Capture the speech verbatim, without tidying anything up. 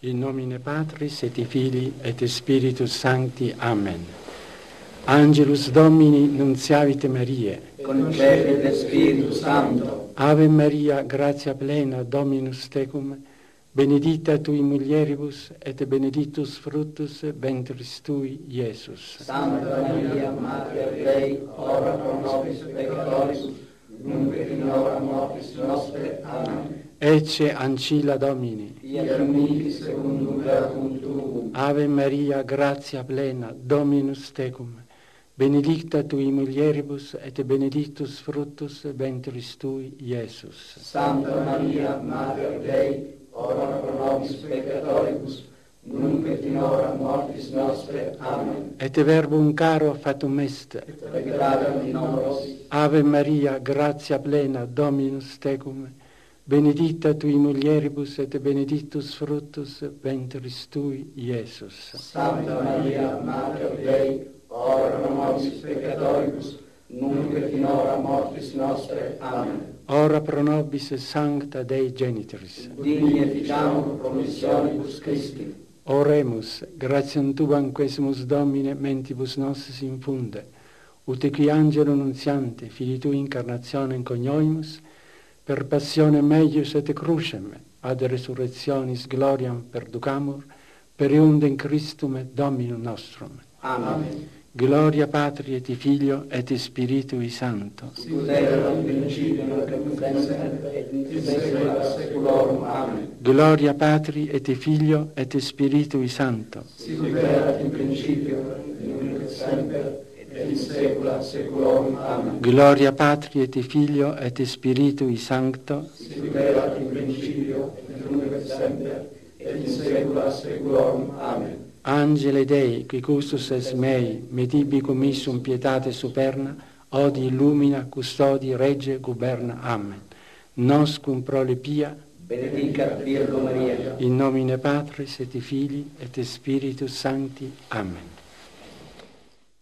In nomine Patris et Filii et Spiritus Sancti. Amen. Angelus Domini nunciavit Mariae. Concedit Spiritus Sancto. Ave Maria, gratia plena, Dominus tecum, benedicta tui mulieribus, et benedictus fructus ventris tui, Iesus. Santa Maria, Mater Dei, ora pro nobis peccatoribus, nunc et in hora mortis nostre. Amen. Ecce ancilla Domini. Fiat mihi secundum verbum tuum. Ave Maria, gratia plena, Dominus tecum, benedicta tui mulieribus, et benedictus fructus ventris tui, Iesus. Santa Maria, Mater Dei, ora pro nobis peccatoribus, nunc et in hora mortis nostre. Amen. Et verbum caro fatum est. Regalam in nobis. Ave Maria, gratia plena, Dominus tecum, benedicta tui mulieribus, et benedictus fructus ventris tui, Iesus. Santa Maria, Mater Dei, ora pro nobis peccatoribus, nunc et in hora mortis nostre. Amen. Ora pro nobis sancta Dei Genitris. Digni efficiamur promissionibus Christi. Oremus, gratiam tuam quesimus Domine mentibus nostris infunde, ut qui angelo nuntiante, Filii tui incarnationem conioimus, per passione meius et crucem, ad resurrectionis gloriam perducamur, per eundem Christum et Dominum nostrum. Amen. Gloria Patri et Filio et Spiritui Sancto. Sicut erat in principio et nunc et semper et in saecula saeculorum. Amen. Gloria Patri et Filio et Spiritui Sancto. Sicut erat in principio et nunc et semper et in saecula saeculorum. Amen. Gloria Patri et Filio et Spiritui Sancto. Sicut erat in principio et nunc et semper et in saecula saeculorum. Amen. Angele Dei, qui custos es mei, medibi commissum pietate superna, odi illumina, custodi, regge, guberna. Amen. Nos cum prole pia, Benedicat Virgo Maria. in nomine Patris et Filii et Spiritus Sancti. Amen.